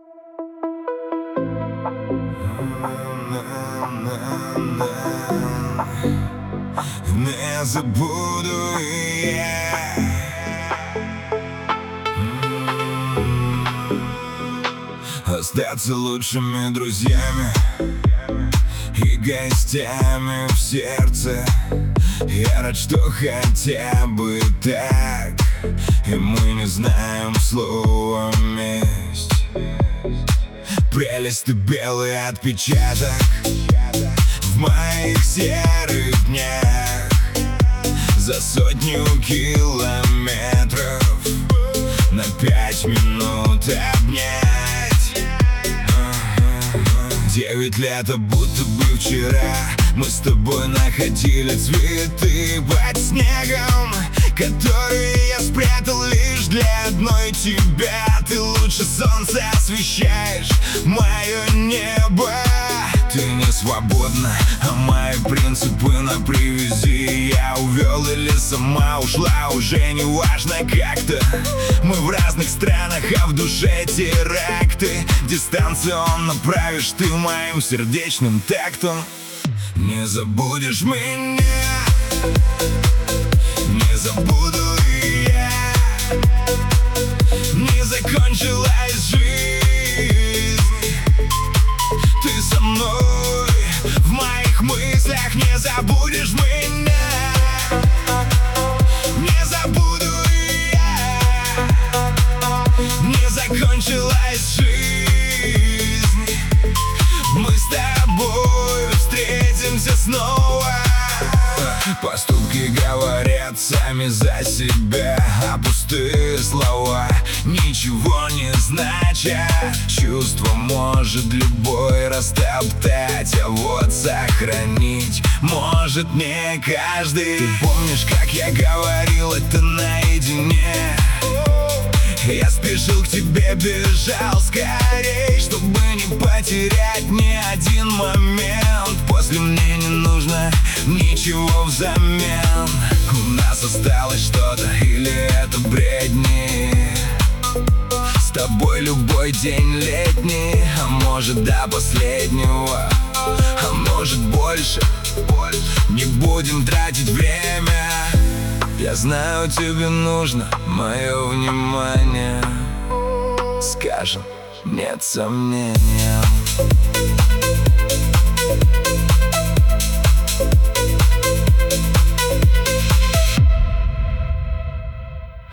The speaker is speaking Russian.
Не забуду я. Остаться лучшими друзьями и гостями в сердце. Я рад, что хотя бы так, и мы не знаем слова месть. Прелесть и белый отпечаток в моих серых днях. За 100 километров на 5 минут обнять. 9 лет, а будто бы вчера мы с тобой находили цветы под снегом, которые я спрятал лишь для одной тебя. Ты лучше солнца освещаешь мое небо. Ты не свободна, а мои принципы на привязи. Я увел или сама ушла, уже не важно как-то. Мы в разных странах, а в душе теракты. Дистанционно правишь ты моим сердечным тактом. Не забудешь меня, не забуду и я. Не закончилась жизнь, ты со мной в моих мыслях. Не забудешь меня, не забуду и я. Не закончилась жизнь, мы с тобой встретимся снова. Поступки говорят сами за себя, а пустые слова ничего не значат. Чувство может любой растоптать, а вот сохранить может не каждый. Ты помнишь, как я говорил это наедине? Я спешил к тебе, бежал скорей, чтобы не потерять ни один момент. После мне не нужно ничего взамен. У нас осталось что-то или это бредни? С тобой любой день летний, а может до последнего, а может больше. Не будем тратить время. Я знаю, тебе нужно мое внимание. Скажем, нет сомнения.